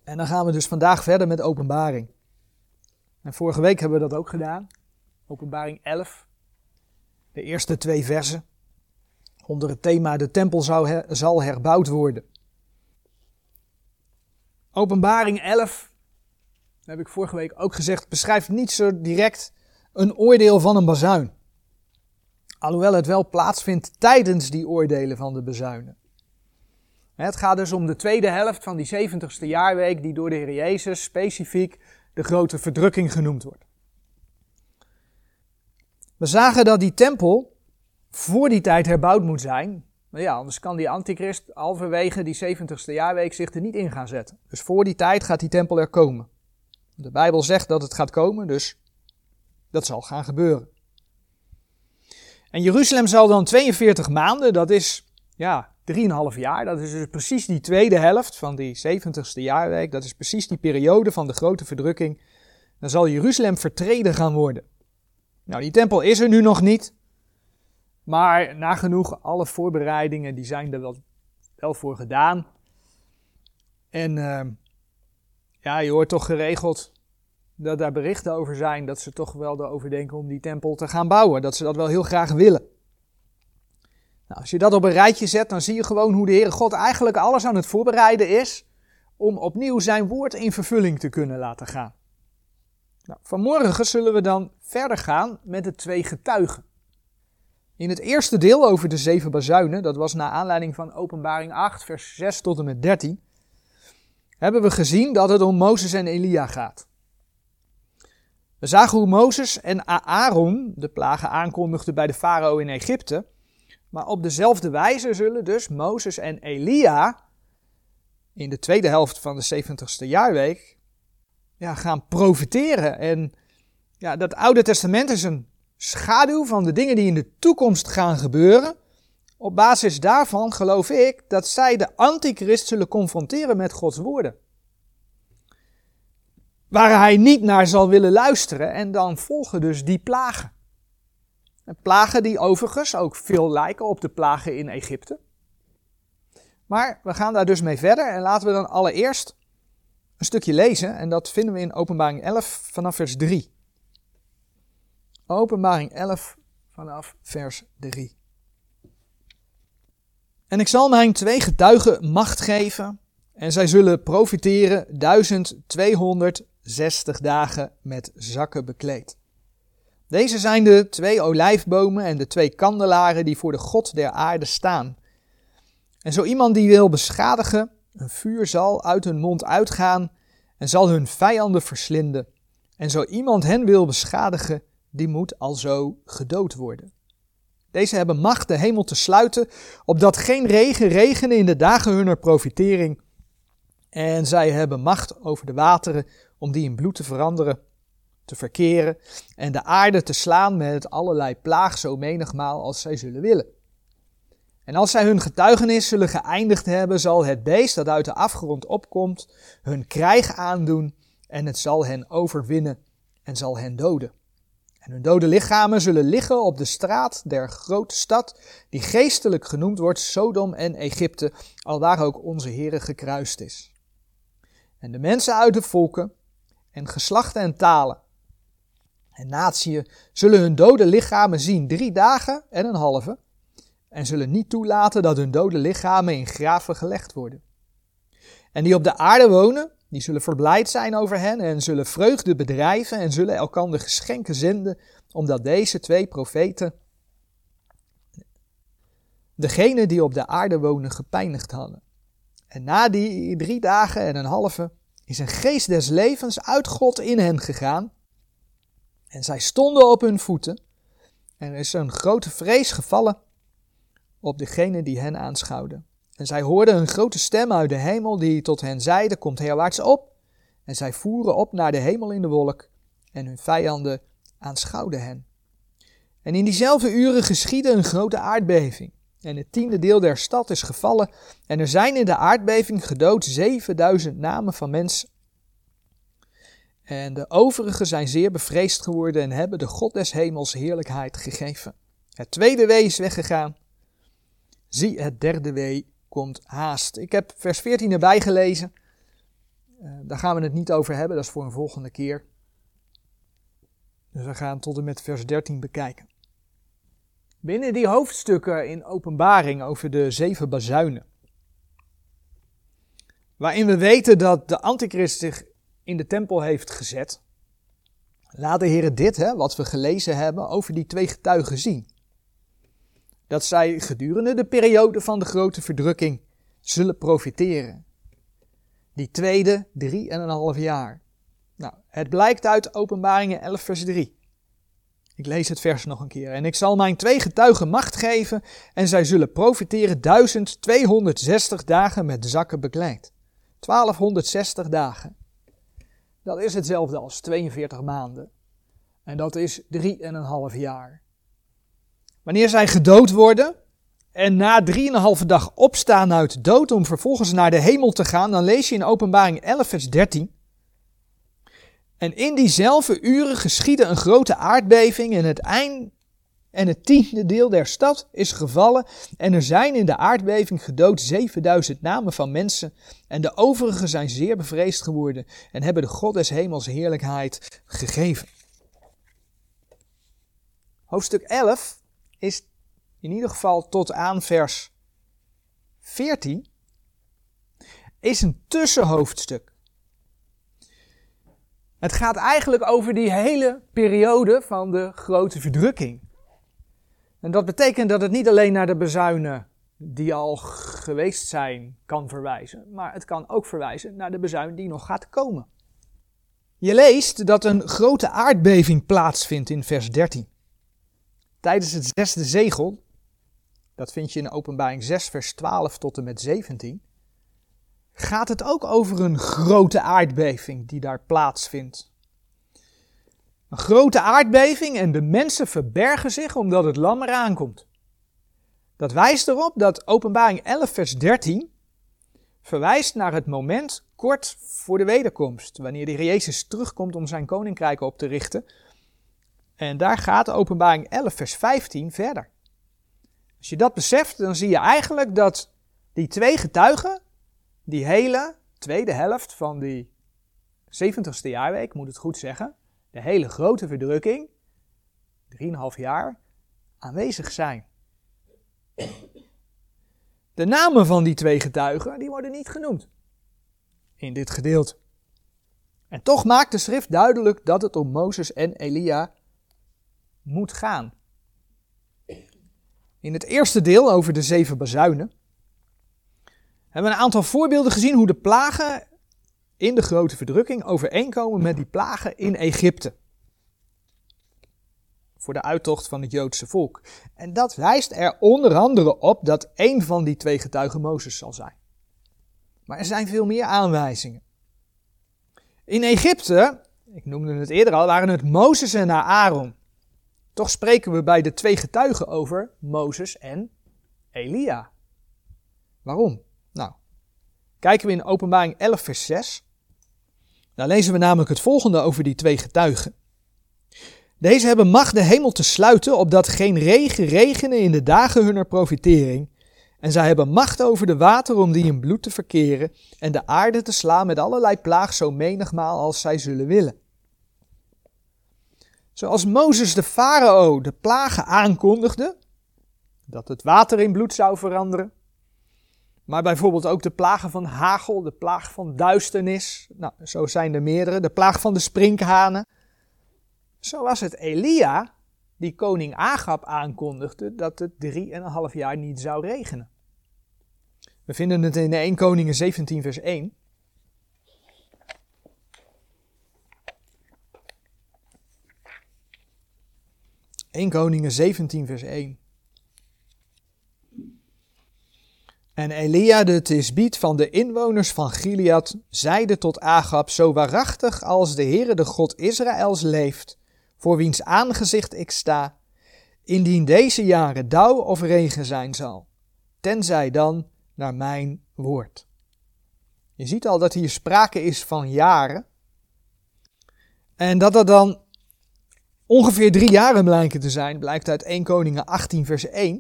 En dan gaan we dus vandaag verder met Openbaring. En vorige week hebben we dat ook gedaan. Openbaring 11. De eerste 2 versen. Onder het thema de tempel zal herbouwd worden. Openbaring 11, dat heb ik vorige week ook gezegd, beschrijft niet zo direct een oordeel van een bazuin. Alhoewel het wel plaatsvindt tijdens die oordelen van de bazuinen. Het gaat dus om de tweede helft van die 70ste jaarweek die door de Heer Jezus specifiek de grote verdrukking genoemd wordt. We zagen dat die tempel voor die tijd herbouwd moet zijn. Maar ja, anders kan die antichrist halverwege die 70ste jaarweek zich er niet in gaan zetten. Dus voor die tijd gaat die tempel er komen. De Bijbel zegt dat het gaat komen, dus dat zal gaan gebeuren. En Jeruzalem zal dan 42 maanden, dat is 3,5 jaar. Dat is dus precies die tweede helft van die 70ste jaarweek. Dat is precies die periode van de grote verdrukking. Dan zal Jeruzalem vertreden gaan worden. Nou, die tempel is er nu nog niet. Maar nagenoeg alle voorbereidingen die zijn er wel voor gedaan. En je hoort toch geregeld dat daar berichten over zijn. Dat ze toch wel erover denken om die tempel te gaan bouwen. Dat ze dat wel heel graag willen. Nou, als je dat op een rijtje zet, dan zie je gewoon hoe de Heere God eigenlijk alles aan het voorbereiden is. Om opnieuw zijn woord in vervulling te kunnen laten gaan. Nou, vanmorgen zullen we dan verder gaan met de 2 getuigen. In het eerste deel over de 7 bazuinen, dat was naar aanleiding van Openbaring 8, vers 6 tot en met 13, hebben we gezien dat het om Mozes en Elia gaat. We zagen hoe Mozes en Aaron de plagen aankondigden bij de farao in Egypte, maar op dezelfde wijze zullen dus Mozes en Elia in de tweede helft van de 70ste jaarweek gaan profeteren. En dat Oude Testament is een schaduw van de dingen die in de toekomst gaan gebeuren. Op basis daarvan geloof ik dat zij de antichrist zullen confronteren met Gods woorden. Waar hij niet naar zal willen luisteren en dan volgen dus die plagen. En plagen die overigens ook veel lijken op de plagen in Egypte. Maar we gaan daar dus mee verder en laten we dan allereerst een stukje lezen. En dat vinden we in Openbaring 11 vanaf vers 3. Openbaring 11 vanaf vers 3. En ik zal mijn 2 getuigen macht geven en zij zullen profiteren 1260 dagen met zakken bekleed. Deze zijn de 2 olijfbomen en de 2 kandelaren die voor de God der aarde staan. En zo iemand die wil beschadigen, een vuur zal uit hun mond uitgaan en zal hun vijanden verslinden. En zo iemand hen wil beschadigen, die moet alzo gedood worden. Deze hebben macht de hemel te sluiten, opdat geen regen regene in de dagen hunner profitering. En zij hebben macht over de wateren, om die in bloed te veranderen, te verkeren, en de aarde te slaan met allerlei plaag zo menigmaal als zij zullen willen. En als zij hun getuigenis zullen geëindigd hebben, zal het beest dat uit de afgrond opkomt, hun krijg aandoen, en het zal hen overwinnen en zal hen doden. En hun dode lichamen zullen liggen op de straat der grote stad, die geestelijk genoemd wordt Sodom en Egypte, alwaar ook onze Heere gekruist is. En de mensen uit de volken en geslachten en talen en natieën zullen hun dode lichamen zien 3 dagen en een halve, en zullen niet toelaten dat hun dode lichamen in graven gelegd worden. En die op de aarde wonen, die zullen verblijd zijn over hen en zullen vreugde bedrijven en zullen elkander geschenken zenden, omdat deze 2 profeten degene die op de aarde wonen gepijnigd hadden. En na die 3 dagen en een halve is een geest des levens uit God in hen gegaan. En zij stonden op hun voeten. En er is een grote vrees gevallen op degene die hen aanschouwden. En zij hoorden een grote stem uit de hemel die tot hen zeide, komt herwaarts op. En zij voeren op naar de hemel in de wolk. En hun vijanden aanschouwden hen. En in diezelfde uren geschiedde een grote aardbeving. En het 10e deel der stad is gevallen. En er zijn in de aardbeving gedood 7000 namen van mensen. En de overigen zijn zeer bevreesd geworden en hebben de God des hemels heerlijkheid gegeven. Het 2e wee is weggegaan. Zie, het 3e wee komt haast. Ik heb vers 14 erbij gelezen. Daar gaan we het niet over hebben, dat is voor een volgende keer. Dus we gaan tot en met vers 13 bekijken. Binnen die hoofdstukken in Openbaring over de 7 bazuinen, waarin we weten dat de antichrist zich in de tempel heeft gezet, laat de Heer dit, wat we gelezen hebben, over die 2 getuigen zien. Dat zij gedurende de periode van de grote verdrukking zullen profiteren. Die tweede 3,5 jaar. Nou, het blijkt uit Openbaringen 11 vers 3. Ik lees het vers nog een keer. En ik zal mijn 2 getuigen macht geven en zij zullen profiteren 1260 dagen met zakken bekleed. 1260 dagen. Dat is hetzelfde als 42 maanden. En dat is 3,5 jaar. Wanneer zij gedood worden en na 3,5 dag opstaan uit dood om vervolgens naar de hemel te gaan, dan lees je in Openbaring 11 vers 13. En in diezelfde uren geschiedde een grote aardbeving en het 10e deel der stad is gevallen en er zijn in de aardbeving gedood 7000 namen van mensen en de overigen zijn zeer bevreesd geworden en hebben de God des hemels heerlijkheid gegeven. Hoofdstuk 11 is in ieder geval tot aan vers 14 is een tussenhoofdstuk. Het gaat eigenlijk over die hele periode van de grote verdrukking. En dat betekent dat het niet alleen naar de bezuinen die al geweest zijn kan verwijzen, maar het kan ook verwijzen naar de bezuin die nog gaat komen. Je leest dat een grote aardbeving plaatsvindt in vers 13. Tijdens het 6e zegel, dat vind je in Openbaring 6 vers 12 tot en met 17, gaat het ook over een grote aardbeving die daar plaatsvindt. Een grote aardbeving en de mensen verbergen zich omdat het lam eraan komt. Dat wijst erop dat Openbaring 11 vers 13 verwijst naar het moment kort voor de wederkomst, wanneer de Heer Jezus terugkomt om zijn koninkrijk op te richten. En daar gaat Openbaring 11 vers 15 verder. Als je dat beseft, dan zie je eigenlijk dat die 2 getuigen, die hele tweede helft van die 70ste jaarweek, moet het goed zeggen, de hele grote verdrukking, 3,5 jaar, aanwezig zijn. De namen van die 2 getuigen, die worden niet genoemd in dit gedeelte. En toch maakt de schrift duidelijk dat het om Mozes en Elia moet gaan. In het eerste deel over de 7 bazuinen hebben we een aantal voorbeelden gezien hoe de plagen in de grote verdrukking overeenkomen met die plagen in Egypte. Voor de uittocht van het Joodse volk. En dat wijst er onder andere op dat 1 van die 2 getuigen Mozes zal zijn. Maar er zijn veel meer aanwijzingen. In Egypte, ik noemde het eerder al, waren het Mozes en Aaron. Toch spreken we bij de 2 getuigen over Mozes en Elia. Waarom? Nou, kijken we in Openbaring 11 vers 6. Daar lezen we namelijk het volgende over die 2 getuigen. Deze hebben macht de hemel te sluiten, opdat geen regen regene in de dagen hunner profitering. En zij hebben macht over de water om die in bloed te verkeren en de aarde te slaan met allerlei plaag zo menigmaal als zij zullen willen. Zoals Mozes de farao de plagen aankondigde, dat het water in bloed zou veranderen, maar bijvoorbeeld ook de plagen van hagel, de plaag van duisternis, nou, zo zijn er meerdere, de plaag van de sprinkhanen. Zo was het Elia die koning Agab aankondigde dat het 3,5 jaar niet zou regenen. We vinden het in 1 Koningen 17 vers 1. 1 Koningen 17 vers 1. En Elia de Tisbiet van de inwoners van Gilead zeide tot Agab, zo waarachtig als de Heere de God Israëls leeft, voor wiens aangezicht ik sta, indien deze jaren dauw of regen zijn zal, tenzij dan naar mijn woord. Je ziet al dat hier sprake is van jaren, en dat er dan ongeveer 3 jaren blijken te zijn, blijkt uit 1 Koningen 18 vers 1.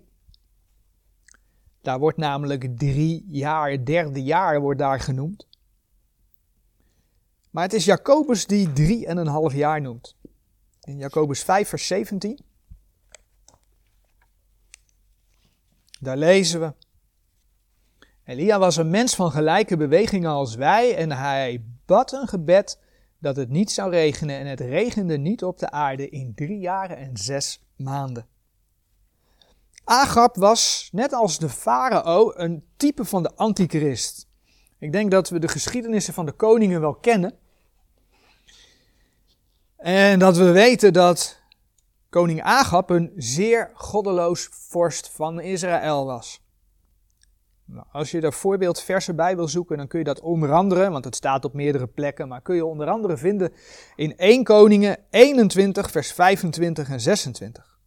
Daar wordt namelijk 3 jaar, 3e jaar wordt daar genoemd. Maar het is Jacobus die 3,5 jaar noemt. In Jacobus 5 vers 17. Daar lezen we. Elia was een mens van gelijke bewegingen als wij en hij bad een gebed dat het niet zou regenen en het regende niet op de aarde in 3 jaar en 6 maanden. Agab was, net als de farao, een type van de antichrist. Ik denk dat we de geschiedenissen van de koningen wel kennen. En dat we weten dat koning Agab een zeer goddeloos vorst van Israël was. Nou, als je daar voorbeeldversen bij wil zoeken, dan kun je dat onder andere, want het staat op meerdere plekken, maar kun je onder andere vinden in 1 Koningen 21 vers 25 en 26.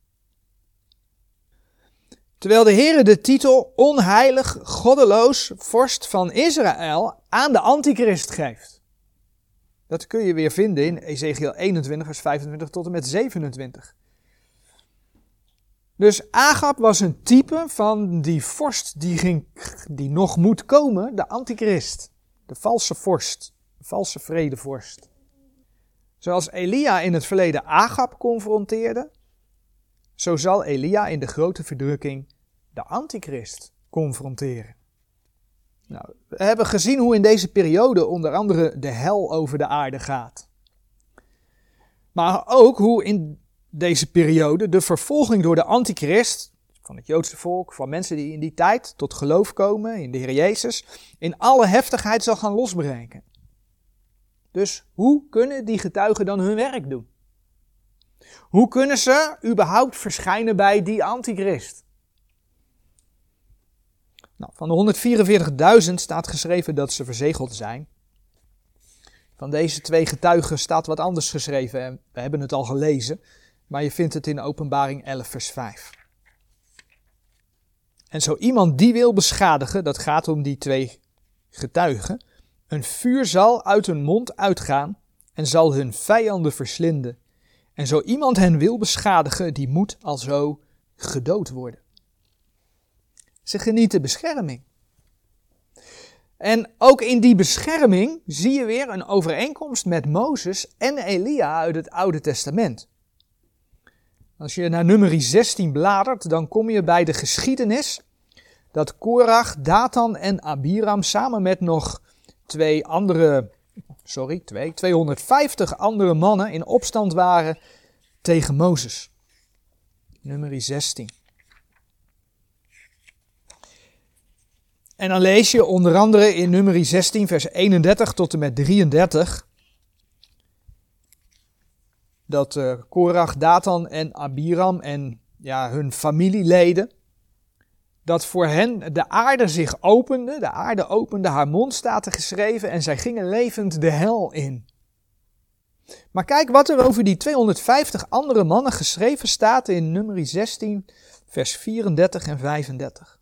Terwijl de Heere de titel onheilig, goddeloos, vorst van Israël aan de antichrist geeft. Dat kun je weer vinden in Ezekiel 21 vers 25 tot en met 27. Dus Agab was een type van die vorst die nog moet komen, de antichrist. De valse vorst, de valse vredevorst. Zoals Elia in het verleden Agab confronteerde, zo zal Elia in de grote verdrukking de antichrist confronteren. Nou, we hebben gezien hoe in deze periode onder andere de hel over de aarde gaat. Maar ook hoe in deze periode de vervolging door de antichrist, van het Joodse volk, van mensen die in die tijd tot geloof komen in de Heer Jezus, in alle heftigheid zal gaan losbreken. Dus hoe kunnen die getuigen dan hun werk doen? Hoe kunnen ze überhaupt verschijnen bij die antichrist? Nou, van de 144.000 staat geschreven dat ze verzegeld zijn. Van deze 2 getuigen staat wat anders geschreven en we hebben het al gelezen. Maar je vindt het in Openbaring 11 vers 5. En zo iemand die wil beschadigen, dat gaat om die 2 getuigen. Een vuur zal uit hun mond uitgaan en zal hun vijanden verslinden. En zo iemand hen wil beschadigen, die moet alzo gedood worden. Ze genieten bescherming. En ook in die bescherming zie je weer een overeenkomst met Mozes en Elia uit het Oude Testament. Als je naar Numeri 16 bladert, dan kom je bij de geschiedenis dat Korach, Datan en Abiram samen met nog 250 andere mannen in opstand waren tegen Mozes. Numeri 16. En dan lees je onder andere in Numeri 16 vers 31 tot en met 33... dat Korach, Datan en Abiram en hun familieleden, dat voor hen de aarde zich opende, de aarde opende haar mond, staat er geschreven, en zij gingen levend de hel in. Maar kijk wat er over die 250 andere mannen geschreven staat in Numeri 16, vers 34 en 35.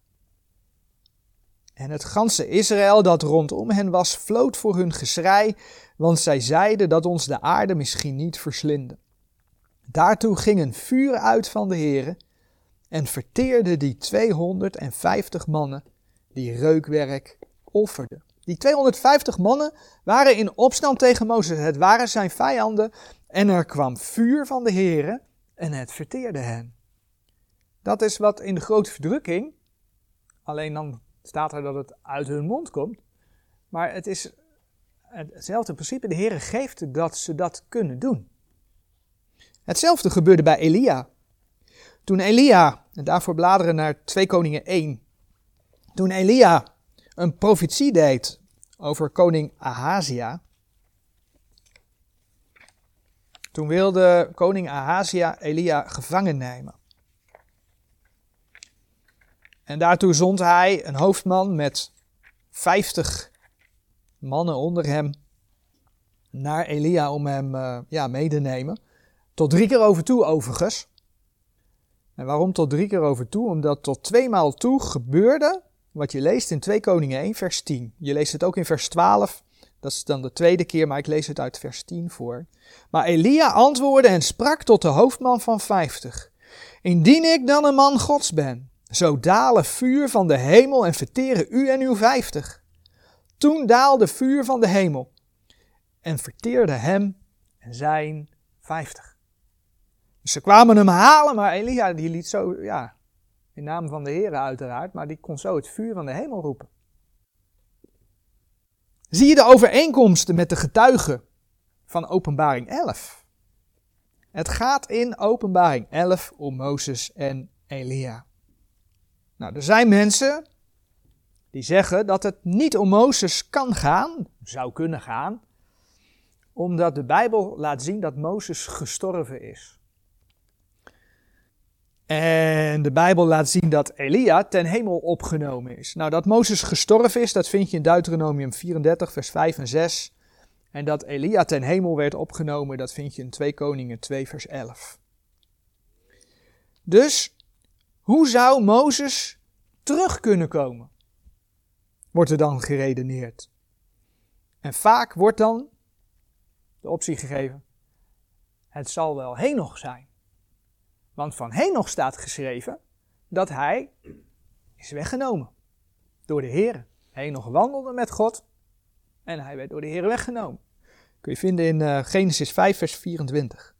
En het ganse Israël dat rondom hen was, floot voor hun geschrei, want zij zeiden dat ons de aarde misschien niet verslinde. Daartoe ging een vuur uit van de Heere en verteerde die 250 mannen die reukwerk offerden. Die 250 mannen waren in opstand tegen Mozes. Het waren zijn vijanden en er kwam vuur van de Heere en het verteerde hen. Dat is wat in de grote verdrukking, alleen dan staat er dat het uit hun mond komt, maar het is hetzelfde principe. De Heere geeft dat ze dat kunnen doen. Hetzelfde gebeurde bij Elia. Toen Elia, en daarvoor bladeren naar 2 Koningen 1. Toen Elia een profetie deed over koning Ahazia. Toen wilde koning Ahazia Elia gevangen nemen. En daartoe zond hij een hoofdman met 50 mannen onder hem naar Elia om hem mee te nemen. Tot 3 keer over toe overigens. En waarom tot 3 keer over toe? Omdat tot 2 maal toe gebeurde wat je leest in 2 Koningen 1 vers 10. Je leest het ook in vers 12. Dat is dan de 2e keer, maar ik lees het uit vers 10 voor. Maar Elia antwoordde en sprak tot de hoofdman van 50. Indien ik dan een man Gods ben, zo dale vuur van de hemel en verteren u en uw 50. Toen daalde vuur van de hemel. en verteerden hem en zijn 50. Dus ze kwamen hem halen, maar Elia die liet zo, in naam van de Heere uiteraard, maar die kon zo het vuur van de hemel roepen. Zie je de overeenkomsten met de getuigen van Openbaring 11? Het gaat in Openbaring 11 om Mozes en Elia. Nou, er zijn mensen die zeggen dat het niet om Mozes kan gaan, zou kunnen gaan, omdat de Bijbel laat zien dat Mozes gestorven is. En de Bijbel laat zien dat Elia ten hemel opgenomen is. Nou, dat Mozes gestorven is, dat vind je in Deuteronomium 34, vers 5 en 6. En dat Elia ten hemel werd opgenomen, dat vind je in 2 Koningen 2, vers 11. Dus, hoe zou Mozes terug kunnen komen? Wordt er dan geredeneerd. En vaak wordt dan de optie gegeven, het zal wel Henoch zijn. Want van Henoch staat geschreven dat hij is weggenomen door de Heere. Henoch wandelde met God en hij werd door de Heere weggenomen. Kun je vinden in Genesis 5 vers 24.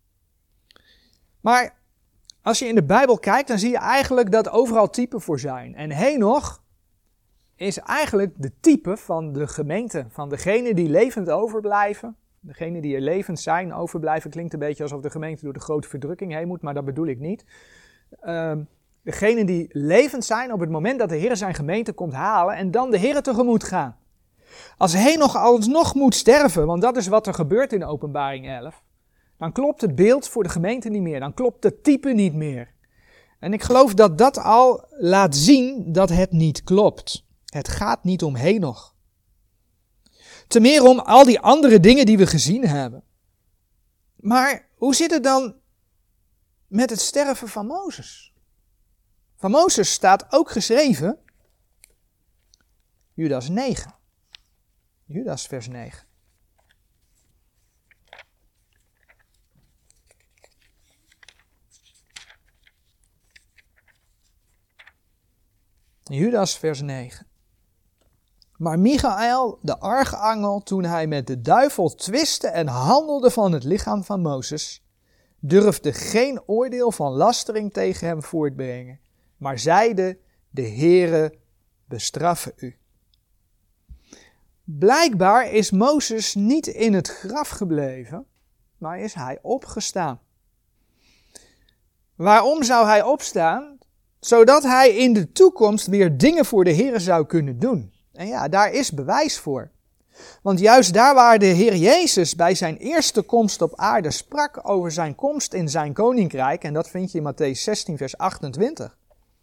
Maar als je in de Bijbel kijkt, dan zie je eigenlijk dat overal typen voor zijn. En Henoch is eigenlijk de type van de gemeente, van degenen die levend overblijven. Degenen die er levend zijn, overblijven, klinkt een beetje alsof de gemeente door de grote verdrukking heen moet, maar dat bedoel ik niet. Degenen die levend zijn op het moment dat de Heer zijn gemeente komt halen en dan de Heer tegemoet gaan. Als Henoch alsnog moet sterven, want dat is wat er gebeurt in Openbaring 11, dan klopt het beeld voor de gemeente niet meer, dan klopt het type niet meer. En ik geloof dat dat al laat zien dat het niet klopt. Het gaat niet om Henoch. Te meer om al die andere dingen die we gezien hebben. Maar hoe zit het dan met het sterven van Mozes? Van Mozes staat ook geschreven, Judas 9. Judas vers 9. Judas vers 9. Maar Michaël, de archangel, toen hij met de duivel twistte en handelde van het lichaam van Mozes, durfde geen oordeel van lastering tegen hem voortbrengen, maar zeide, de Heere bestraffe u. Blijkbaar is Mozes niet in het graf gebleven, maar is hij opgestaan. Waarom zou hij opstaan? Zodat hij in de toekomst weer dingen voor de Heere zou kunnen doen. En ja, daar is bewijs voor. Want juist daar waar de Heer Jezus bij zijn eerste komst op aarde sprak over zijn komst in zijn koninkrijk, en dat vind je in Mattheüs 16 vers 28.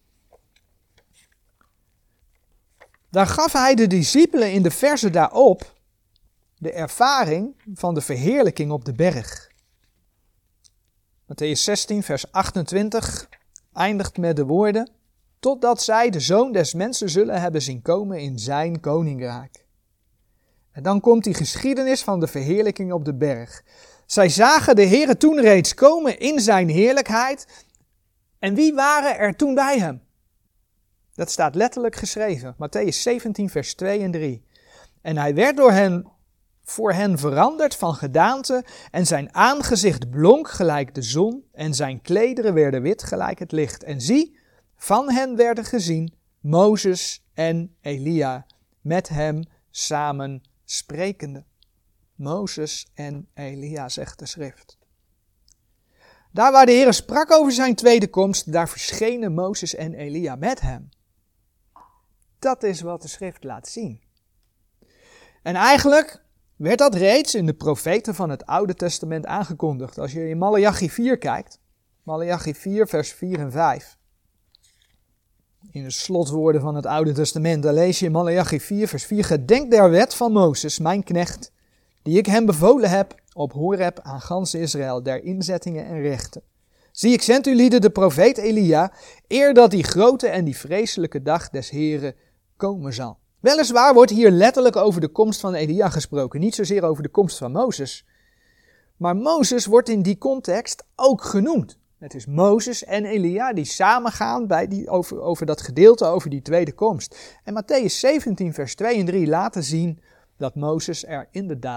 Daar gaf hij de discipelen in de verzen daarop de ervaring van de verheerlijking op de berg. Mattheüs 16 vers 28 eindigt met de woorden, totdat zij de Zoon des Mensen zullen hebben zien komen in zijn koninkrijk. En dan komt die geschiedenis van de verheerlijking op de berg. Zij zagen de Heere toen reeds komen in zijn heerlijkheid. En wie waren er toen bij hem? Dat staat letterlijk geschreven. Mattheüs 17 vers 2 en 3. En hij werd voor hen veranderd van gedaante en zijn aangezicht blonk gelijk de zon en zijn klederen werden wit gelijk het licht. En zie, van hen werden gezien Mozes en Elia met hem samen sprekende. Mozes en Elia, zegt de schrift. Daar waar de Heer sprak over zijn tweede komst, daar verschenen Mozes en Elia met hem. Dat is wat de schrift laat zien. En eigenlijk werd dat reeds in de profeten van het Oude Testament aangekondigd. Als je in Maleachi 4 kijkt, Maleachi 4 vers 4 en 5. In de slotwoorden van het Oude Testament, daar lees je in Maleachi 4 vers 4. Gedenk der wet van Mozes, mijn knecht, die ik hem bevolen heb op Horeb aan gans Israël, der inzettingen en rechten. Zie, ik zend u lieden de profeet Elia, eer dat die grote en die vreselijke dag des Heren komen zal. Weliswaar wordt hier letterlijk over de komst van Elia gesproken, niet zozeer over de komst van Mozes. Maar Mozes wordt in die context ook genoemd. Het is Mozes en Elia die samengaan over dat gedeelte over die tweede komst. En Mattheüs 17 vers 2 en 3 laten zien dat Mozes er inderdaad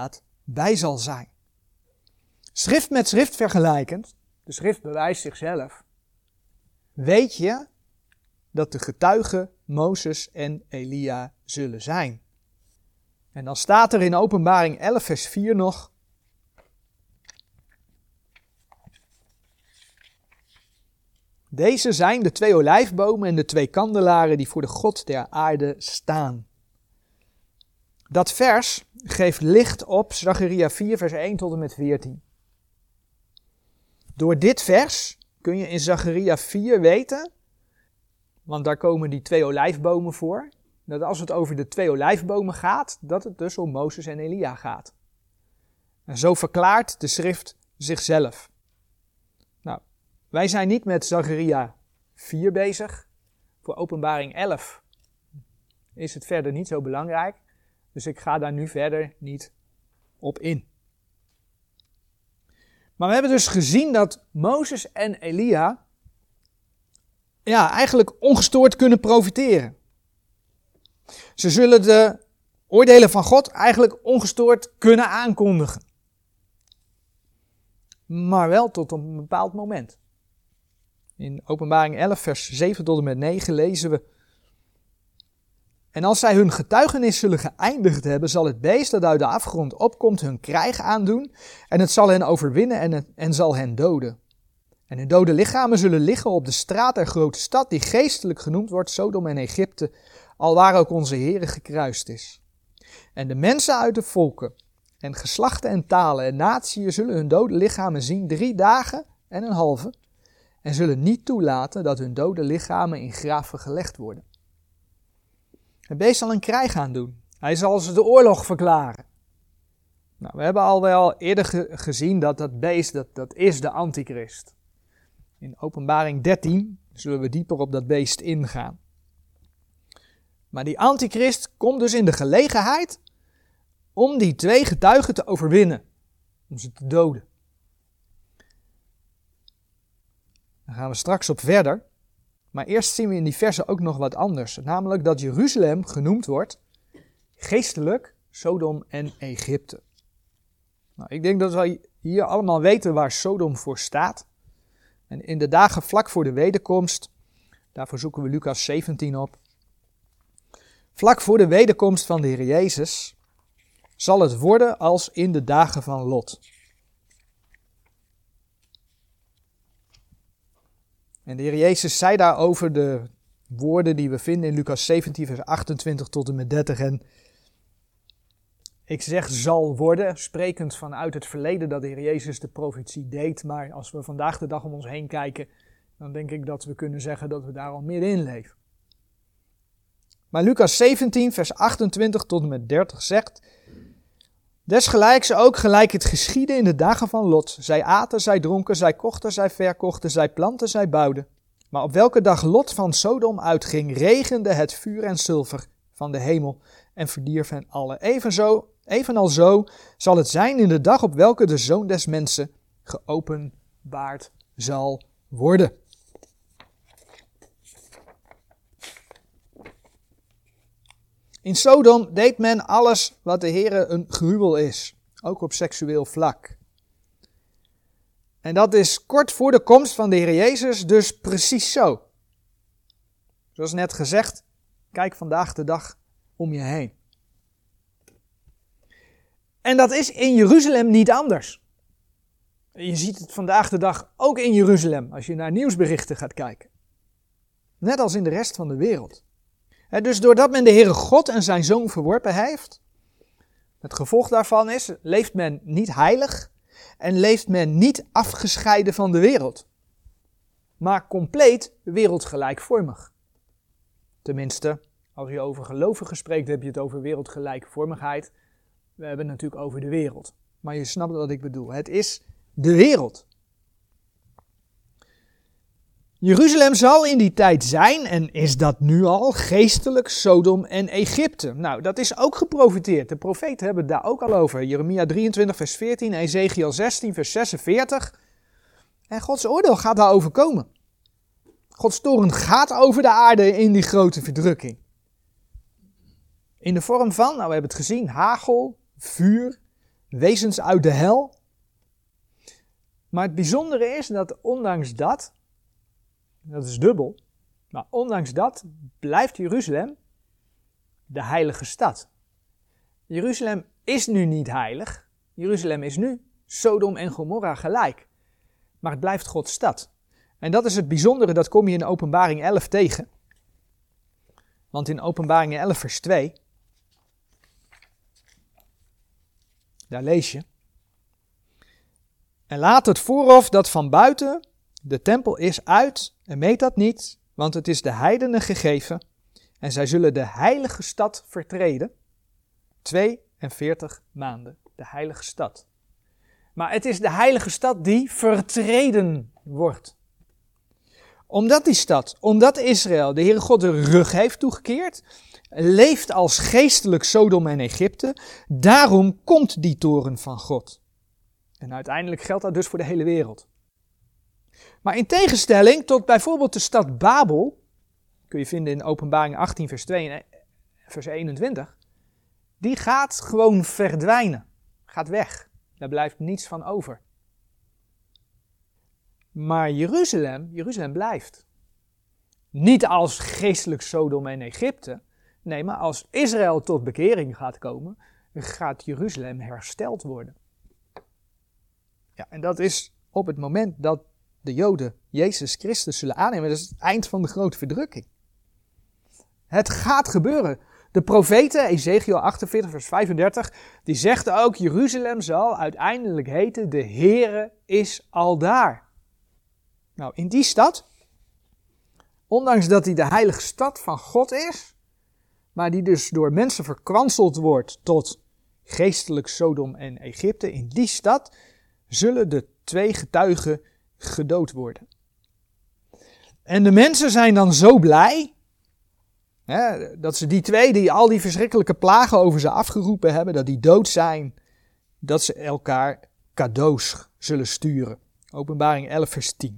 bij zal zijn. Schrift met schrift vergelijkend, de schrift bewijst zichzelf, weet je dat de getuigen Mozes en Elia zullen zijn. En dan staat er in Openbaring 11 vers 4 nog: deze zijn de 2 olijfbomen en de 2 kandelaren die voor de God der aarde staan. Dat vers geeft licht op Zacharia 4 vers 1 tot en met 14. Door dit vers kun je in Zacharia 4 weten, want daar komen die 2 olijfbomen voor, dat als het over de 2 olijfbomen gaat, dat het dus om Mozes en Elia gaat. En zo verklaart de schrift zichzelf. Nou, wij zijn niet met Zacharia 4 bezig. Voor Openbaring 11 is het verder niet zo belangrijk. Dus ik ga daar nu verder niet op in. Maar we hebben dus gezien dat Mozes en Elia eigenlijk ongestoord kunnen profiteren. Ze zullen de oordelen van God eigenlijk ongestoord kunnen aankondigen. Maar wel tot op een bepaald moment. In Openbaring 11 vers 7 tot en met 9 lezen we: en als zij hun getuigenis zullen geëindigd hebben, zal het beest dat uit de afgrond opkomt hun krijg aandoen, en het zal hen overwinnen en zal hen doden. En hun dode lichamen zullen liggen op de straat der grote stad, die geestelijk genoemd wordt Sodom en Egypte, alwaar ook onze Heere gekruist is. En de mensen uit de volken, en geslachten en talen en natieën zullen hun dode lichamen zien 3 dagen en een halve, en zullen niet toelaten dat hun dode lichamen in graven gelegd worden. Het beest zal een krijg aandoen. Hij zal ze de oorlog verklaren. Nou, we hebben al wel eerder gezien dat dat beest, dat is de antichrist. In Openbaring 13 zullen we dieper op dat beest ingaan. Maar die antichrist komt dus in de gelegenheid om die 2 getuigen te overwinnen. Om ze te doden. Daar gaan we straks op verder. Maar eerst zien we in die versen ook nog wat anders. Namelijk dat Jeruzalem genoemd wordt geestelijk Sodom en Egypte. Nou, ik denk dat wij hier allemaal weten waar Sodom voor staat. En in de dagen vlak voor de wederkomst, daarvoor zoeken we Lucas 17 op. Vlak voor de wederkomst van de Heer Jezus zal het worden als in de dagen van Lot. En de Heer Jezus zei daarover de woorden die we vinden in Lucas 17 vers 28 tot en met 30. En ik zeg zal worden, sprekend vanuit het verleden dat de Heer Jezus de profetie deed. Maar als we vandaag de dag om ons heen kijken, dan denk ik dat we kunnen zeggen dat we daar al middenin leven. Maar Lucas 17 vers 28 tot en met 30 zegt: desgelijks ook gelijk het geschiedde in de dagen van Lot. Zij aten, zij dronken, zij kochten, zij verkochten, zij planten, zij bouwden. Maar op welke dag Lot van Sodom uitging, regende het vuur en zilver van de hemel en verdierf hen allen. Evenals zo zal het zijn in de dag op welke de Zoon des Mensen geopenbaard zal worden. In Sodom deed men alles wat de Heere een gruwel is, ook op seksueel vlak. En dat is kort voor de komst van de Heer Jezus dus precies zo. Zoals net gezegd, kijk vandaag de dag om je heen. En dat is in Jeruzalem niet anders. Je ziet het vandaag de dag ook in Jeruzalem, als je naar nieuwsberichten gaat kijken. Net als in de rest van de wereld. Dus doordat men de Heere God en zijn Zoon verworpen heeft, het gevolg daarvan is, leeft men niet heilig en leeft men niet afgescheiden van de wereld, maar compleet wereldgelijkvormig. Tenminste, als je over gelovigen spreekt, heb je het over wereldgelijkvormigheid. We hebben het natuurlijk over de wereld. Maar je snapt wat ik bedoel. Het is de wereld. Jeruzalem zal in die tijd zijn, en is dat nu al, geestelijk Sodom en Egypte. Nou, dat is ook geprofeteerd. De profeten hebben het daar ook al over. Jeremia 23 vers 14, Ezekiel 16 vers 46. En Gods oordeel gaat daarover komen. Gods toorn gaat over de aarde in die grote verdrukking. In de vorm van, nou we hebben het gezien, hagel, vuur, wezens uit de hel. Maar het bijzondere is dat ondanks dat is dubbel, maar ondanks dat blijft Jeruzalem de heilige stad. Jeruzalem is nu niet heilig. Jeruzalem is nu Sodom en Gomorra gelijk. Maar het blijft Gods stad. En dat is het bijzondere, dat kom je in Openbaring 11 tegen. Want in Openbaring 11 vers 2, daar lees je: en laat het voorhof dat van buiten de tempel is uit en meet dat niet, want het is de heidenen gegeven en zij zullen de heilige stad vertreden. 42 maanden, de heilige stad. Maar het is de heilige stad die vertreden wordt. Omdat Israël de Heere God de rug heeft toegekeerd, leeft als geestelijk Sodom en Egypte, daarom komt die toorn van God. En uiteindelijk geldt dat dus voor de hele wereld. Maar in tegenstelling tot bijvoorbeeld de stad Babel, kun je vinden in Openbaring 18 vers 2 en vers 21, die gaat gewoon verdwijnen, gaat weg. Daar blijft niets van over. Maar Jeruzalem blijft. Niet als geestelijk Sodom en Egypte, nee, maar als Israël tot bekering gaat komen, gaat Jeruzalem hersteld worden. Ja, en dat is op het moment dat de Joden Jezus Christus zullen aannemen. Dat is het eind van de grote verdrukking. Het gaat gebeuren. De profeten, Ezekiel 48 vers 35, die zegt ook: Jeruzalem zal uiteindelijk heten, de Heere is aldaar. Nou, in die stad, ondanks dat die de heilige stad van God is, maar die dus door mensen verkwanseld wordt tot geestelijk Sodom en Egypte, in die stad zullen de 2 getuigen gedood worden. En de mensen zijn dan zo blij, dat ze die 2 die al die verschrikkelijke plagen over ze afgeroepen hebben, dat die dood zijn, dat ze elkaar cadeaus zullen sturen. Openbaring 11 vers 10.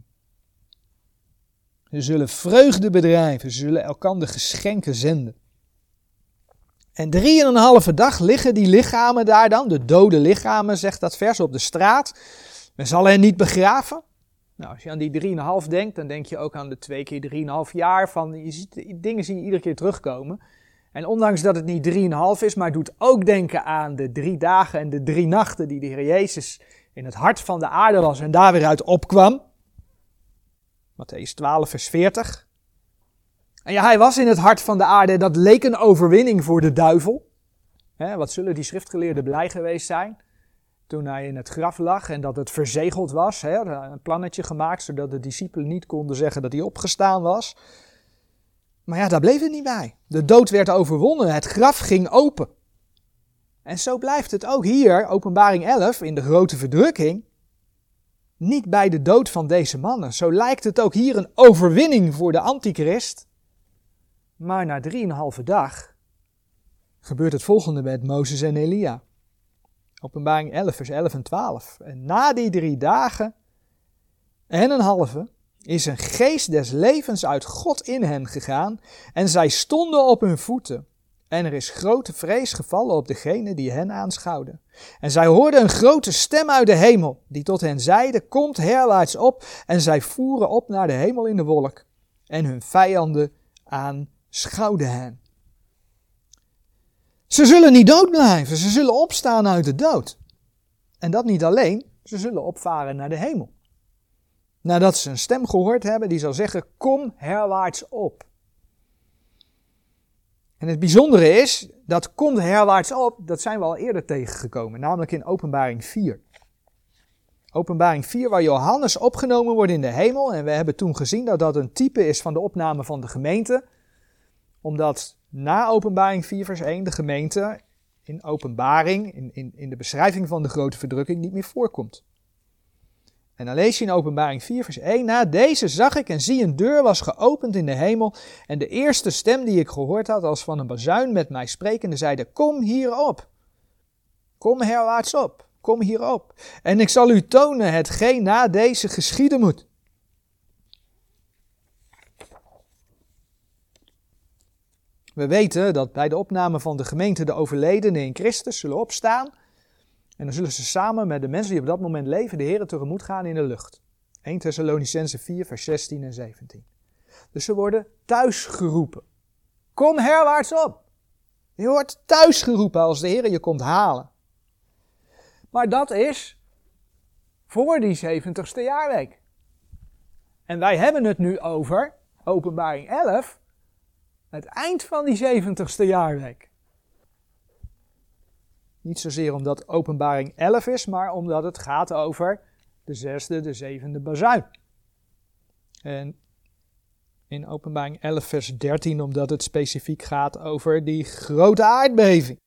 Ze zullen vreugde bedrijven, ze zullen elkander geschenken zenden. En 3,5 dag liggen die lichamen daar dan, de dode lichamen, zegt dat vers, op de straat. Men zal hen niet begraven. Nou, als je aan die 3,5 denkt, dan denk je ook aan de 2 keer 3,5 jaar. Je ziet, dingen zie je iedere keer terugkomen. En ondanks dat het niet 3,5 is, maar het doet ook denken aan de 3 dagen en de 3 nachten die de Heer Jezus in het hart van de aarde was en daar weer uit opkwam. Mattheüs 12 vers 40. En ja, hij was in het hart van de aarde, dat leek een overwinning voor de duivel. Wat zullen die schriftgeleerden blij geweest zijn toen hij in het graf lag en dat het verzegeld was. Een plannetje gemaakt, zodat de discipelen niet konden zeggen dat hij opgestaan was. Maar ja, daar bleef het niet bij. De dood werd overwonnen, het graf ging open. En zo blijft het ook hier, Openbaring 11, in de grote verdrukking, niet bij de dood van deze mannen. Zo lijkt het ook hier een overwinning voor de antichrist. Maar na 3,5 dag gebeurt het volgende met Mozes en Elia. Openbaring 11 vers 11 en 12. En na die 3 dagen en een halve is een geest des levens uit God in hen gegaan en zij stonden op hun voeten. En er is grote vrees gevallen op degene die hen aanschouwden. En zij hoorden een grote stem uit de hemel, die tot hen zeide: komt herwaarts op. En zij voeren op naar de hemel in de wolk. En hun vijanden aanschouwden hen. Ze zullen niet dood blijven, ze zullen opstaan uit de dood. En dat niet alleen, ze zullen opvaren naar de hemel. Nadat ze een stem gehoord hebben die zal zeggen: kom herwaarts op. En het bijzondere is, dat komt herwaarts op, dat zijn we al eerder tegengekomen, namelijk in Openbaring 4. Openbaring 4, waar Johannes opgenomen wordt in de hemel. En we hebben toen gezien dat dat een type is van de opname van de gemeente. Omdat na Openbaring 4 vers 1 de gemeente in openbaring, in de beschrijving van de grote verdrukking, niet meer voorkomt. En dan lees je in Openbaring 4 vers 1, na deze zag ik en zie een deur was geopend in de hemel en de eerste stem die ik gehoord had als van een bazuin met mij sprekende zeide: kom hierop, kom herwaarts op, kom hierop en ik zal u tonen hetgeen na deze geschieden moet. We weten dat bij de opname van de gemeente de overledenen in Christus zullen opstaan. En dan zullen ze samen met de mensen die op dat moment leven de Heer tegemoet gaan in de lucht. 1 Thessalonicenzen 4 vers 16 en 17. Dus ze worden thuisgeroepen. Kom herwaarts op. Je wordt thuisgeroepen als de Heer je komt halen. Maar dat is voor die 70ste jaarweek. En wij hebben het nu over Openbaring 11, het eind van die 70ste jaarweek. Niet zozeer omdat Openbaring 11 is, maar omdat het gaat over de 6e, de 7e bazuin. En in Openbaring 11 vers 13, omdat het specifiek gaat over die grote aardbeving.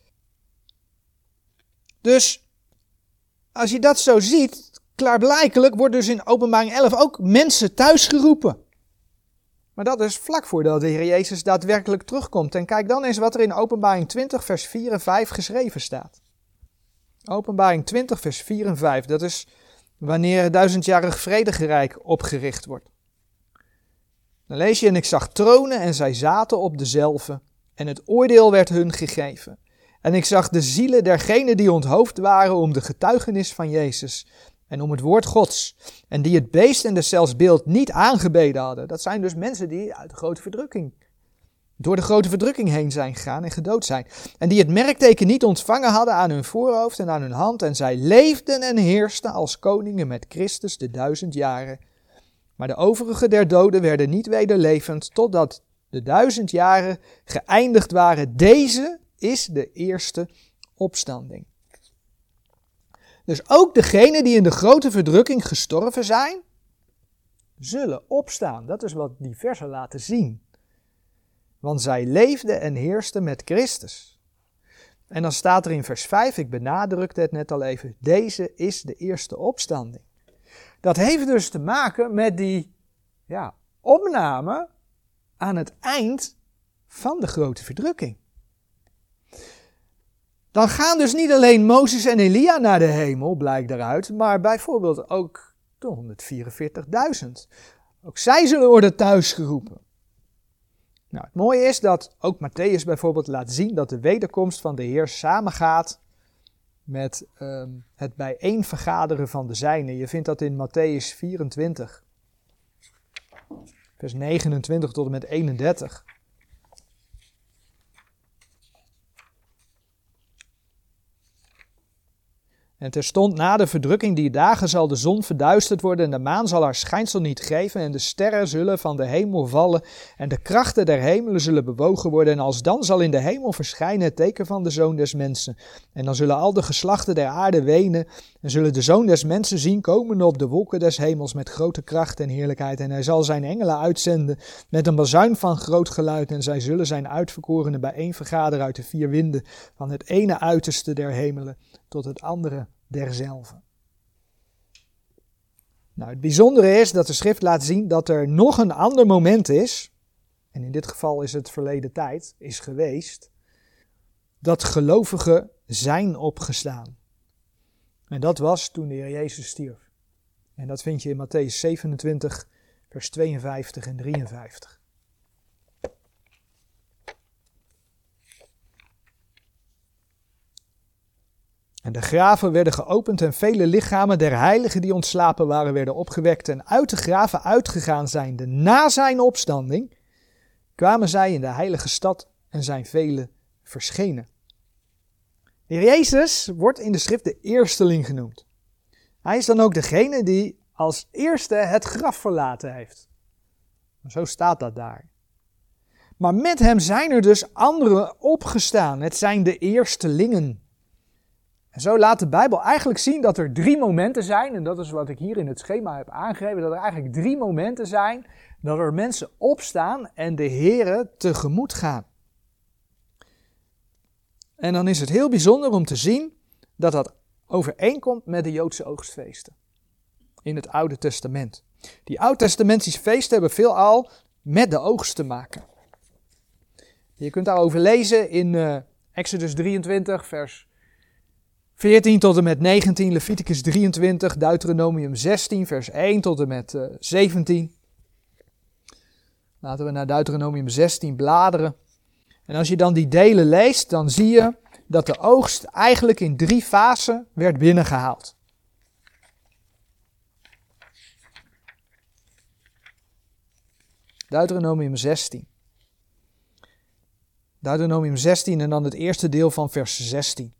Dus, als je dat zo ziet, klaarblijkelijk wordt dus in Openbaring 11 ook mensen thuisgeroepen. Maar dat is vlak voordat de Heer Jezus daadwerkelijk terugkomt. En kijk dan eens wat er in Openbaring 20 vers 4 en 5 geschreven staat. Openbaring 20 vers 4 en 5, dat is wanneer het 1000-jarig vrederijk opgericht wordt. Dan lees je, en ik zag tronen en zij zaten op dezelve, en het oordeel werd hun gegeven. En ik zag de zielen dergenen die onthoofd waren om de getuigenis van Jezus en om het woord Gods, en die het beest en deszelfs beeld niet aangebeden hadden. Dat zijn dus mensen die uit de grote verdrukking, door de grote verdrukking heen zijn gegaan en gedood zijn. En die het merkteken niet ontvangen hadden aan hun voorhoofd en aan hun hand, en zij leefden en heersten als koningen met Christus de 1000 jaren. Maar de overige der doden werden niet wederlevend, totdat de 1000 jaren geëindigd waren. Deze is de eerste opstanding. Dus ook degenen die in de grote verdrukking gestorven zijn, zullen opstaan. Dat is wat die versen laten zien. Want zij leefden en heersten met Christus. En dan staat er in vers 5, ik benadrukte het net al even, deze is de eerste opstanding. Dat heeft dus te maken met die opname aan het eind van de grote verdrukking. Dan gaan dus niet alleen Mozes en Elia naar de hemel, blijkt daaruit, maar bijvoorbeeld ook de 144.000. Ook zij zullen worden thuisgeroepen. Nou, het mooie is dat ook Matthäus bijvoorbeeld laat zien dat de wederkomst van de Heer samengaat met het bijeenvergaderen van de zijnen. Je vindt dat in Matthäus 24, vers 29 tot en met 31. En terstond na de verdrukking die dagen zal de zon verduisterd worden en de maan zal haar schijnsel niet geven en de sterren zullen van de hemel vallen en de krachten der hemelen zullen bewogen worden en alsdan zal in de hemel verschijnen het teken van de Zoon des Mensen. En dan zullen al de geslachten der aarde wenen en zullen de Zoon des Mensen zien komen op de wolken des hemels met grote kracht en heerlijkheid. En hij zal zijn engelen uitzenden met een bazuin van groot geluid en zij zullen zijn uitverkorenen bijeenvergaderen uit de 4 winden van het ene uiterste der hemelen tot het andere derzelve. Nou, het bijzondere is dat de schrift laat zien dat er nog een ander moment is, en in dit geval is het verleden tijd, is geweest, dat gelovigen zijn opgestaan. En dat was toen de Heer Jezus stierf. En dat vind je in Matthäus 27, vers 52 en 53. En de graven werden geopend en vele lichamen der heiligen die ontslapen waren, werden opgewekt. En uit de graven uitgegaan zijnde na zijn opstanding, kwamen zij in de heilige stad en zijn velen verschenen. De Heer Jezus wordt in de schrift de eersteling genoemd. Hij is dan ook degene die als eerste het graf verlaten heeft. Zo staat dat daar. Maar met hem zijn er dus anderen opgestaan. Het zijn de eerstelingen. En zo laat de Bijbel eigenlijk zien dat er 3 momenten zijn, en dat is wat ik hier in het schema heb aangegeven, dat er eigenlijk 3 momenten zijn dat er mensen opstaan en de Here tegemoet gaan. En dan is het heel bijzonder om te zien dat dat overeenkomt met de Joodse oogstfeesten in het Oude Testament. Die Oud-testamentische feesten hebben veelal met de oogst te maken. Je kunt daarover lezen in Exodus 23, vers 14 tot en met 19, Leviticus 23, Deuteronomium 16, vers 1 tot en met 17. Laten we naar Deuteronomium 16 bladeren. En als je dan die delen leest, dan zie je dat de oogst eigenlijk in 3 fasen werd binnengehaald. Deuteronomium 16. Deuteronomium 16 en dan het eerste deel van vers 16.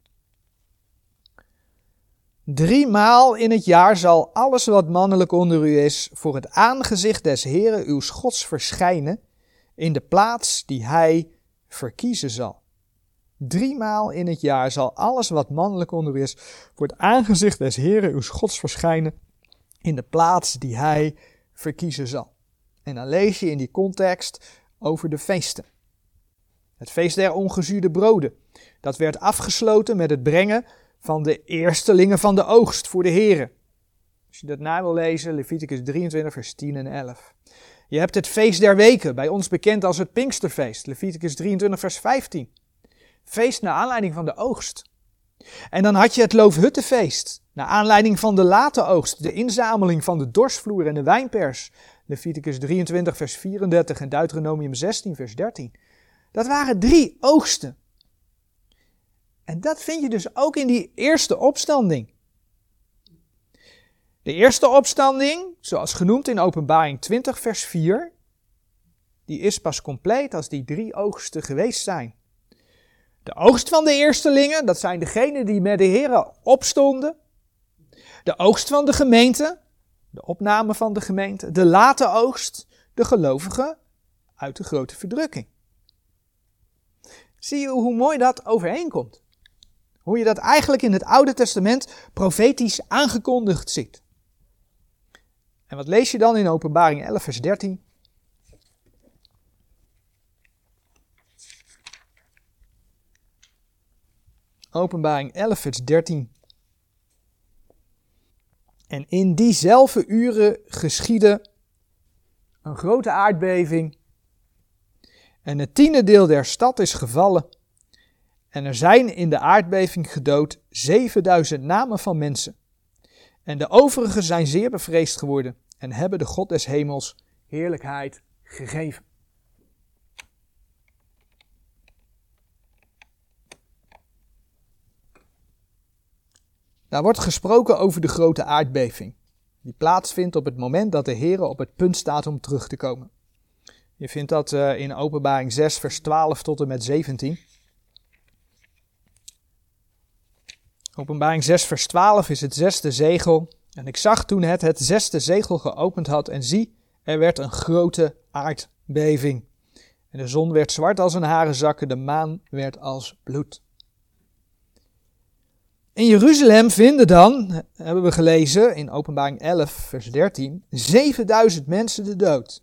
3 maal in het jaar zal alles wat mannelijk onder u is voor het aangezicht des Heeren uws Gods verschijnen in de plaats die hij verkiezen zal. 3 maal in het jaar zal alles wat mannelijk onder u is voor het aangezicht des Heeren uws Gods verschijnen in de plaats die hij verkiezen zal. En dan lees je in die context over de feesten. Het feest der ongezuurde broden. Dat werd afgesloten met het brengen van de eerstelingen van de oogst voor de Here. Als je dat na wil lezen, Leviticus 23 vers 10 en 11. Je hebt het feest der weken, bij ons bekend als het Pinksterfeest, Leviticus 23 vers 15. Feest naar aanleiding van de oogst. En dan had je het Loofhuttenfeest, naar aanleiding van de late oogst, de inzameling van de dorsvloer en de wijnpers, Leviticus 23 vers 34 en Deuteronomium 16 vers 13. Dat waren 3 oogsten. En dat vind je dus ook in die eerste opstanding. De eerste opstanding, zoals genoemd in Openbaring 20 vers 4, die is pas compleet als die 3 oogsten geweest zijn. De oogst van de eerstelingen, dat zijn degenen die met de Here opstonden. De oogst van de gemeente, de opname van de gemeente. De late oogst, de gelovigen uit de grote verdrukking. Zie je hoe mooi dat overeenkomt? Hoe je dat eigenlijk in het Oude Testament profetisch aangekondigd ziet. En wat lees je dan in Openbaring 11 vers 13? Openbaring 11 vers 13. En in diezelfde uren geschiedde een grote aardbeving. En het 10e deel der stad is gevallen. En er zijn in de aardbeving gedood 7000 namen van mensen. En de overigen zijn zeer bevreesd geworden en hebben de God des hemels heerlijkheid gegeven. Daar wordt gesproken over de grote aardbeving, die plaatsvindt op het moment dat de Heere op het punt staat om terug te komen. Je vindt dat in Openbaring 6 vers 12 tot en met 17. Openbaring 6 vers 12 is het 6e zegel. En ik zag toen het 6e zegel geopend had en zie, er werd een grote aardbeving. En de zon werd zwart als een harenzakken, de maan werd als bloed. In Jeruzalem vinden dan, hebben we gelezen in Openbaring 11 vers 13, 7000 mensen de dood.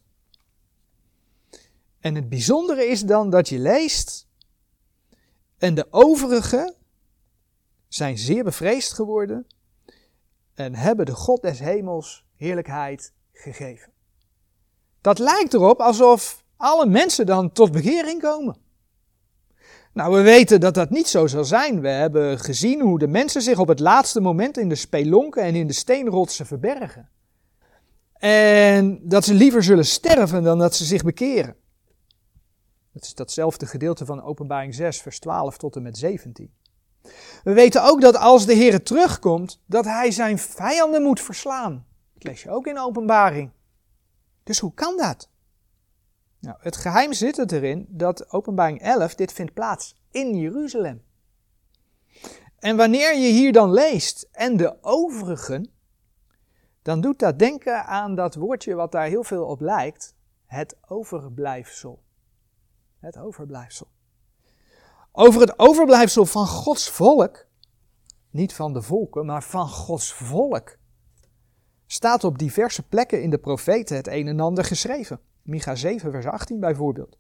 En het bijzondere is dan dat je leest, en de overigen zijn zeer bevreesd geworden en hebben de God des hemels heerlijkheid gegeven. Dat lijkt erop alsof alle mensen dan tot bekering komen. Nou, we weten dat dat niet zo zal zijn. We hebben gezien hoe de mensen zich op het laatste moment in de spelonken en in de steenrotsen verbergen. En dat ze liever zullen sterven dan dat ze zich bekeren. Dat is datzelfde gedeelte van Openbaring 6, vers 12 tot en met 17. We weten ook dat als de Heer terugkomt, dat hij zijn vijanden moet verslaan. Dat lees je ook in Openbaring. Dus hoe kan dat? Nou, het geheim zit het erin dat Openbaring 11, dit vindt plaats in Jeruzalem. En wanneer je hier dan leest, en de overigen, dan doet dat denken aan dat woordje wat daar heel veel op lijkt, het overblijfsel. Het overblijfsel. Over het overblijfsel van Gods volk, niet van de volken, maar van Gods volk, staat op diverse plekken in de profeten het een en ander geschreven. Micha 7 vers 18 bijvoorbeeld.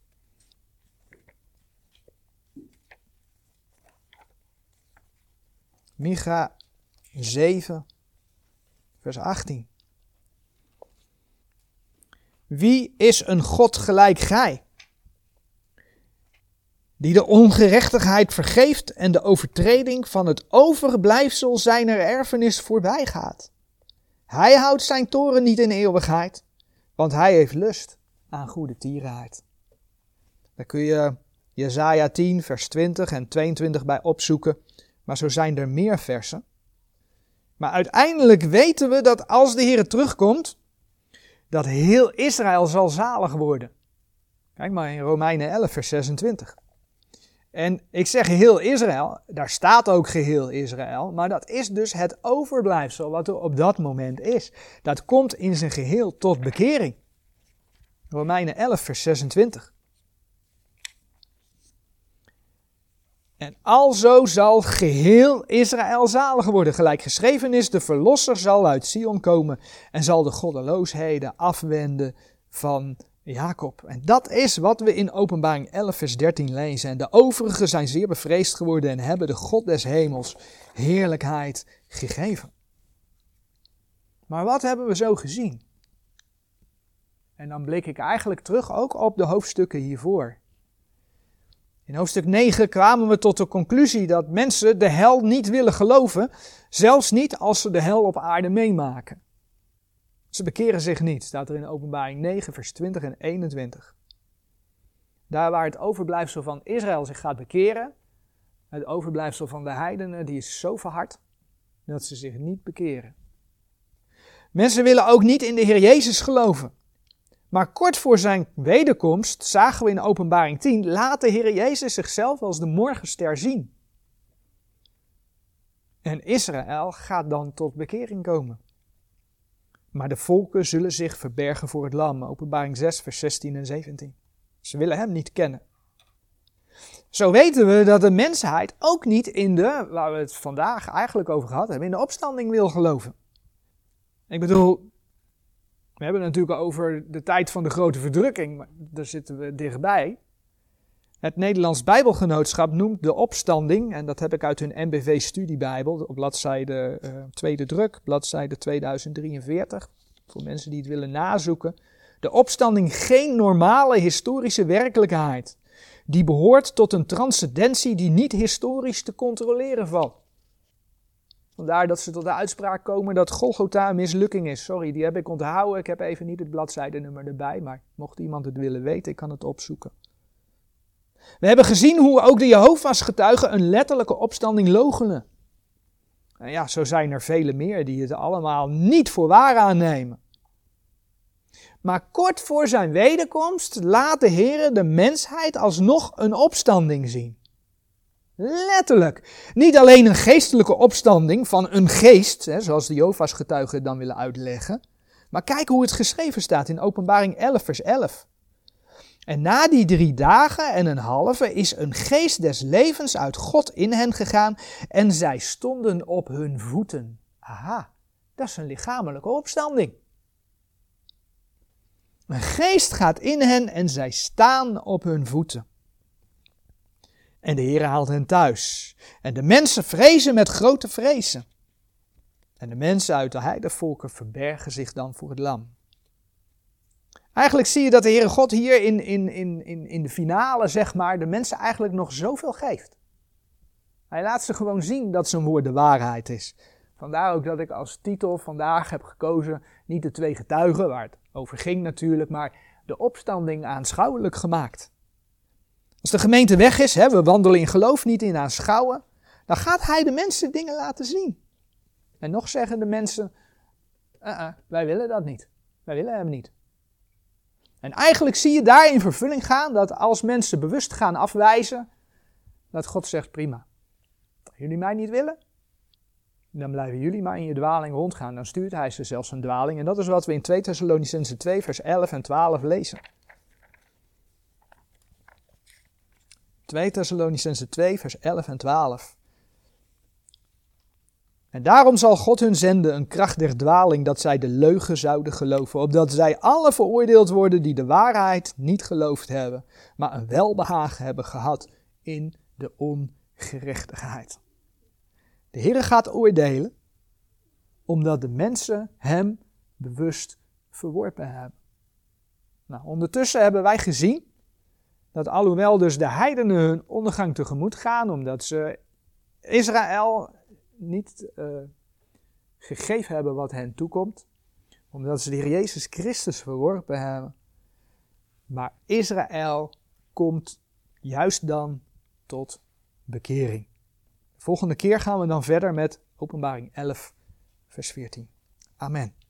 Micha 7 vers 18. Wie is een God gelijk gij, die de ongerechtigheid vergeeft en de overtreding van het overblijfsel zijner erfenis voorbijgaat? Hij houdt zijn toren niet in eeuwigheid, want hij heeft lust aan goede tierenheid. Daar kun je Jesaja 10 vers 20 en 22 bij opzoeken. Maar zo zijn er meer versen. Maar uiteindelijk weten we dat als de Heer terugkomt, dat heel Israël zal zalig worden. Kijk maar in Romeinen 11 vers 26. En ik zeg geheel Israël, daar staat ook geheel Israël, maar dat is dus het overblijfsel wat er op dat moment is. Dat komt in zijn geheel tot bekering. Romeinen 11 vers 26. En alzo zal geheel Israël zalig worden. Gelijk geschreven is, de verlosser zal uit Sion komen en zal de goddeloosheden afwenden van Jacob. En dat is wat we in Openbaring 11 vers 13 lezen. En de overigen zijn zeer bevreesd geworden en hebben de God des hemels heerlijkheid gegeven. Maar wat hebben we zo gezien? En dan blik ik eigenlijk terug ook op de hoofdstukken hiervoor. In hoofdstuk 9 kwamen we tot de conclusie dat mensen de hel niet willen geloven, zelfs niet als ze de hel op aarde meemaken. Ze bekeren zich niet, staat er in Openbaring 9 vers 20 en 21. Daar waar het overblijfsel van Israël zich gaat bekeren, het overblijfsel van de heidenen, die is zo verhard dat ze zich niet bekeren. Mensen willen ook niet in de Heer Jezus geloven. Maar kort voor zijn wederkomst, zagen we in Openbaring 10, laat de Heer Jezus zichzelf als de morgenster zien. En Israël gaat dan tot bekering komen. Maar de volken zullen zich verbergen voor het lam. Openbaring 6 vers 16 en 17. Ze willen hem niet kennen. Zo weten we dat de mensheid ook niet in de, waar we het vandaag eigenlijk over gehad hebben, in de opstanding wil geloven. Ik bedoel, we hebben het natuurlijk over de tijd van de grote verdrukking, maar daar zitten we dichtbij. Het Nederlands Bijbelgenootschap noemt de opstanding, en dat heb ik uit hun NBV-studiebijbel, op bladzijde tweede druk, bladzijde 2043, voor mensen die het willen nazoeken. De opstanding geen normale historische werkelijkheid. Die behoort tot een transcendentie die niet historisch te controleren valt. Vandaar dat ze tot de uitspraak komen dat Golgotha een mislukking is. Sorry, die heb ik onthouden. Ik heb even niet het bladzijdenummer erbij, maar mocht iemand het willen weten, ik kan het opzoeken. We hebben gezien hoe ook de Jehovah's getuigen een letterlijke opstanding loochenen. En ja, zo zijn er vele meer die het allemaal niet voor waar aannemen. Maar kort voor zijn wederkomst laat de Heer de mensheid alsnog een opstanding zien. Letterlijk. Niet alleen een geestelijke opstanding van een geest, zoals de Jehovah's getuigen het dan willen uitleggen. Maar kijk hoe het geschreven staat in Openbaring 11 vers 11. En na die 3 dagen en een halve is een geest des levens uit God in hen gegaan en zij stonden op hun voeten. Aha, dat is een lichamelijke opstanding. Een geest gaat in hen en zij staan op hun voeten. En de Heer haalt hen thuis. En de mensen vrezen met grote vrezen. En de mensen uit de heidenvolken verbergen zich dan voor het lam. Eigenlijk zie je dat de Heere God hier in de finale, zeg maar, de mensen eigenlijk nog zoveel geeft. Hij laat ze gewoon zien dat zijn woord de waarheid is. Vandaar ook dat ik als titel vandaag heb gekozen, niet de 2 getuigen, waar het over ging natuurlijk, maar de opstanding aanschouwelijk gemaakt. Als de gemeente weg is, we wandelen in geloof, niet in aanschouwen, dan gaat hij de mensen dingen laten zien. En nog zeggen de mensen, wij willen dat niet. Wij willen hem niet. En eigenlijk zie je daar in vervulling gaan dat als mensen bewust gaan afwijzen, dat God zegt prima. Als jullie mij niet willen, dan blijven jullie maar in je dwaling rondgaan. Dan stuurt hij ze zelfs een dwaling. En dat is wat we in 2 Thessalonicenzen 2 vers 11 en 12 lezen. 2 Thessalonicenzen 2 vers 11 en 12. En daarom zal God hun zenden een kracht der dwaling, dat zij de leugen zouden geloven, opdat zij alle veroordeeld worden die de waarheid niet geloofd hebben, maar een welbehagen hebben gehad in de ongerechtigheid. De Heer gaat oordelen, omdat de mensen hem bewust verworpen hebben. Nou, ondertussen hebben wij gezien dat alhoewel dus de heidenen hun ondergang tegemoet gaan, omdat ze Israël niet gegeven hebben wat hen toekomt, omdat ze de Heer Jezus Christus verworpen hebben. Maar Israël komt juist dan tot bekering. De volgende keer gaan we dan verder met Openbaring 11, vers 14. Amen.